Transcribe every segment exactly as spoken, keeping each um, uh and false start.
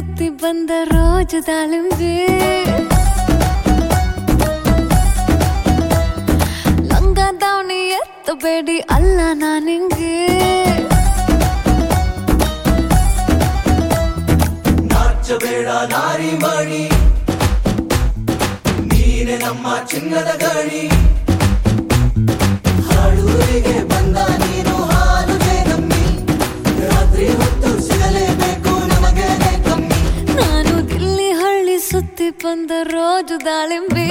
ಸುತ್ತಿ ಬಂದ ರೋಜು ದಾಳಿಂಬೆ ಲಂಗ ದಾವಣಿ ಎತ್ತಬೇಡಿ ಅಲ್ಲ ನಾನಿಂಗೆ ನಾಚಬೇಡ ನಾರಿ ಮಾಡಿ ನೀನೆ ನಮ್ಮ ಚಿನ್ನದ ಗಾಡಿ ಹಾಡೂರಿಗೆ ಬಂದ ನೀನು ಹಾಲು ಕಮ್ಮಿ ರಾತ್ರಿ ಹೊತ್ತು ಸಿಗಲೇಬೇಕು ನಮಗೆ ಕಮ್ಮಿ ನಾನು ದಿಲ್ಲಿ ಹಳ್ಳಿ ಸುತ್ತಿ ಬಂದ ರೋಜು ದಾಳಿಂಬೆ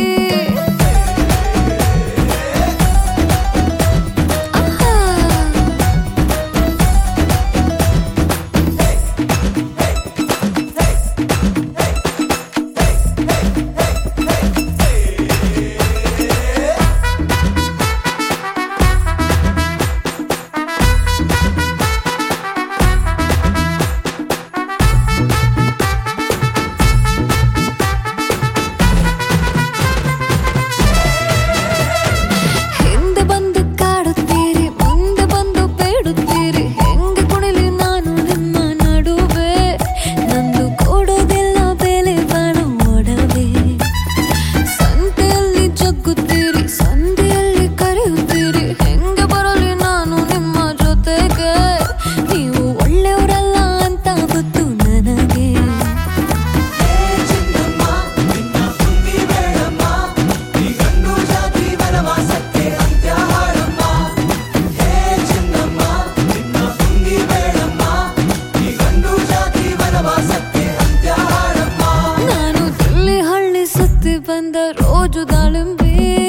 ಬಂದ ರೋಜು ದಾಳಿಂಬೆ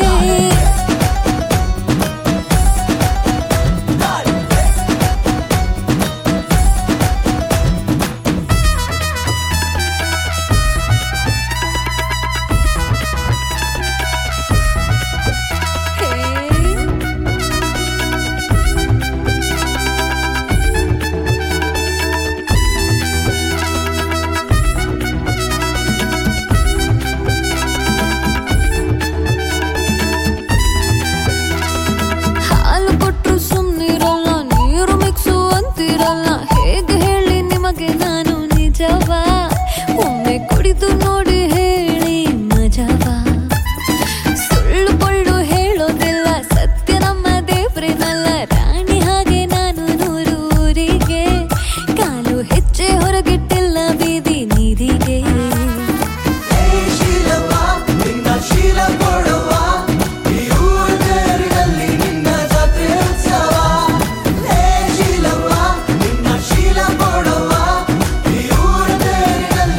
ನಾನು ನಿಜವಾ ಒಮ್ಮೆ ಕುಡಿದು ನೋಡಿ ಹೇಳಿ ಮಜವಾ ಸುಳ್ಳು ಪೊಳ್ಳು ಹೇಳೋದಿಲ್ಲ ಸತ್ಯ ನಮ್ಮ ದೇವ್ರೇನಲ್ಲ ರಾಣಿ ಹಾಗೆ ನಾನು ನೂರು ಊರಿಗೆ ಕಾಲು ಹೆಚ್ಚೆ ಹೊರಗಿಟ್ಟಿಲ್ಲ ಬೀದಿ ನೀರಿಗೆ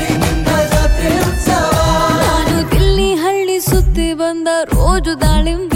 ಬಂದ ರೋಜು ದಾಳಿಂಬೆ